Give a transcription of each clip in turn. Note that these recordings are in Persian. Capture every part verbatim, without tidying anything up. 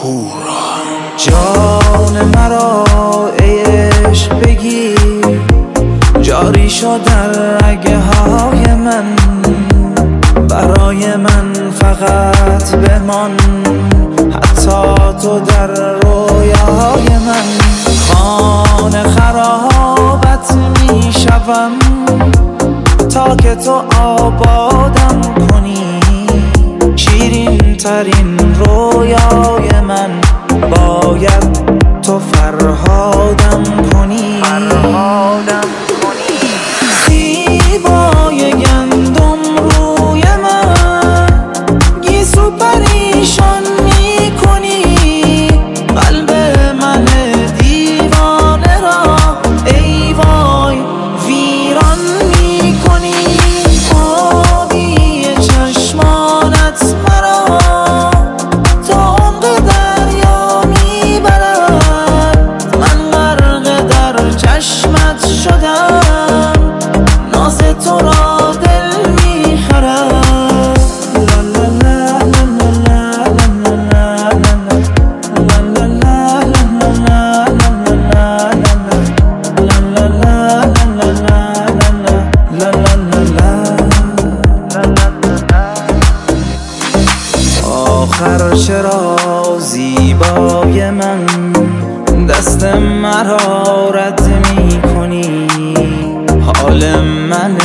هورا. جان مرا ای عشق بگیر، جاری شد در رگه های من، برای من فقط بمان، حتی تو در رویای من. خانه خرابت می شوم تا که تو آبادم کنی، شیرین ترین رویای من باید تو فرهادم کنی. فرهادم کنی. زیبای گندم روی من گیسو پریشان می کنی، قلب من دیوانه را ای وای ویران می کنی. آبی چشمانت مرا تا عمق دریا می برد، من غرق در چشمت شدم، ناز تو را دل می خرد. آخر چرا زیبای من دست مرا رد می کنی، حال من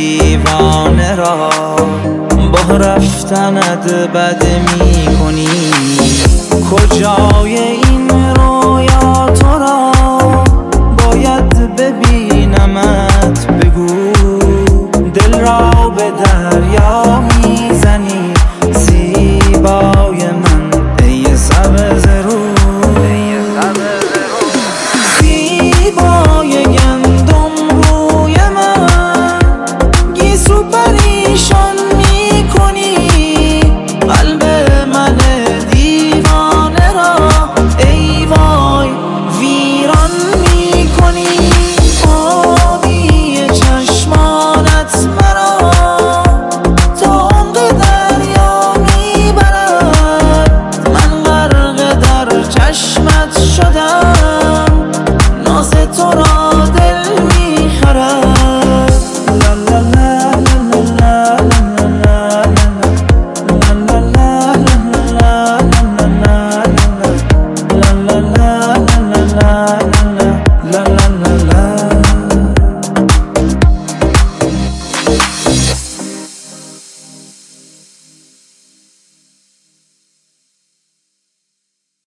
دیوانه را با رفتنت بد می کنی.